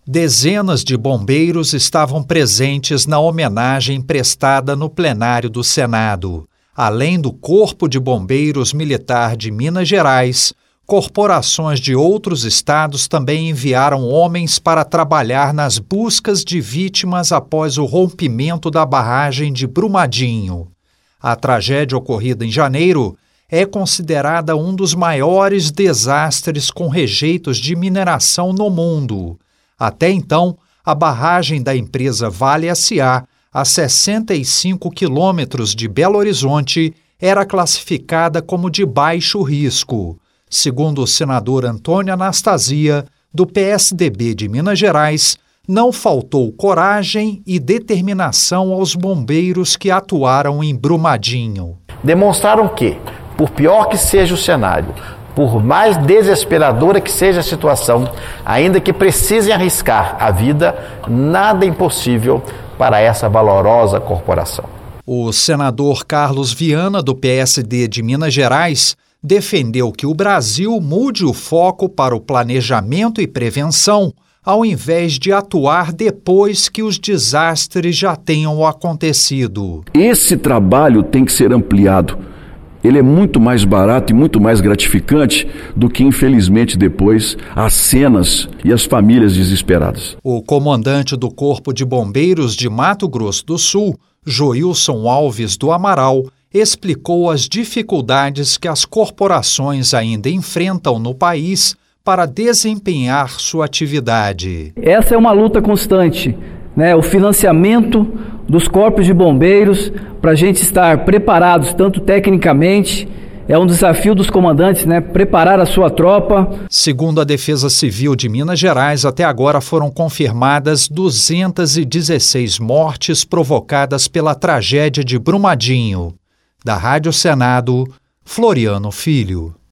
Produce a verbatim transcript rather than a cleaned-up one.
Dezenas de bombeiros estavam presentes na homenagem prestada no plenário do Senado. Além do Corpo de Bombeiros Militar de Minas Gerais, corporações de outros estados também enviaram homens para trabalhar nas buscas de vítimas após o rompimento da barragem de Brumadinho. A tragédia ocorrida em janeiro é considerada um dos maiores desastres com rejeitos de mineração no mundo. Até então, a barragem da empresa Vale S A, a sessenta e cinco quilômetros de Belo Horizonte, era classificada como de baixo risco. Segundo o senador Antônio Anastasia, do P S D B de Minas Gerais, não faltou coragem e determinação aos bombeiros que atuaram em Brumadinho. Demonstraram que, por pior que seja o cenário, por mais desesperadora que seja a situação, ainda que precisem arriscar a vida, nada é impossível para essa valorosa corporação. O senador Carlos Viana, do P S D de Minas Gerais, defendeu que o Brasil mude o foco para o planejamento e prevenção, ao invés de atuar depois que os desastres já tenham acontecido. Esse trabalho tem que ser ampliado. Ele é muito mais barato e muito mais gratificante do que, infelizmente, depois, as cenas e as famílias desesperadas. O comandante do Corpo de Bombeiros de Mato Grosso do Sul, Joilson Alves do Amaral, explicou as dificuldades que as corporações ainda enfrentam no país para desempenhar sua atividade. Essa é uma luta constante, né? O financiamento dos corpos de bombeiros para a gente estar preparados, tanto tecnicamente, é um desafio dos comandantes, né? Preparar a sua tropa. Segundo a Defesa Civil de Minas Gerais, até agora foram confirmadas duzentas e dezesseis mortes provocadas pela tragédia de Brumadinho. Da Rádio Senado, Floriano Filho.